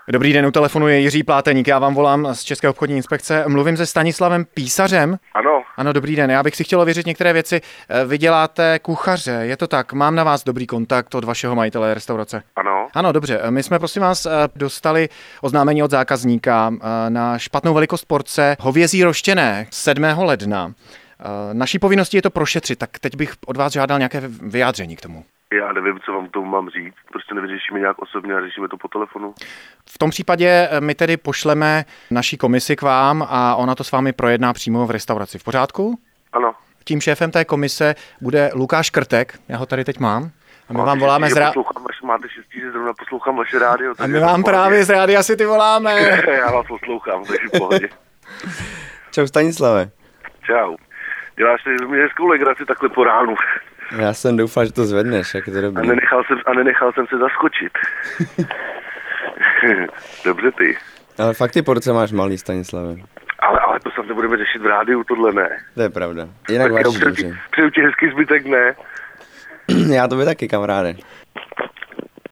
Dobrý den, u telefonu je Jiří Pláteník, já vám volám z České obchodní inspekce. Mluvím se Stanislavem Písařem. Ano. Ano, dobrý den, já bych si chtěl ověřit některé věci. Vy děláte kuchaře, je to tak? Mám na vás dobrý kontakt od vašeho majitele restaurace? Ano. Ano, dobře. My jsme, prosím vás, dostali oznámení od zákazníka na špatnou velikost porce hovězí roštěné 7. ledna. Naší povinností je to prošetřit, tak teď bych od vás žádal nějaké vyjádření k tomu. Já nevím, co vám tomu mám říct. Prostě nevyřešíme nějak osobně a řešíme to po telefonu. V tom případě my tedy pošleme naší komisi k vám a ona to s vámi projedná přímo v restauraci. V pořádku? Ano. Tím šéfem té komise bude Lukáš Krtek, já ho tady teď mám. A my vám voláme Máte štěstí, že zrovna poslouchám vaše rádio. A my vám právě z rádia City voláme. Já vás poslouchám, takže v pohodě. Čau Stanislave. Čau. Děláš si z mě hezkou legraci takhle po ránu. Já jsem doufal, že to zvedneš, jak je to dobrý. A nenechal jsem se zaskočit. Dobře ty. Ale fakt ty porce máš malý, Stanislave. Ale to se nebudeme řešit v rádiu, tohle ne. To je pravda. Jinak vaříš dobře. Přeju ti hezký zbytek, ne? Já to by taky, kamaráde.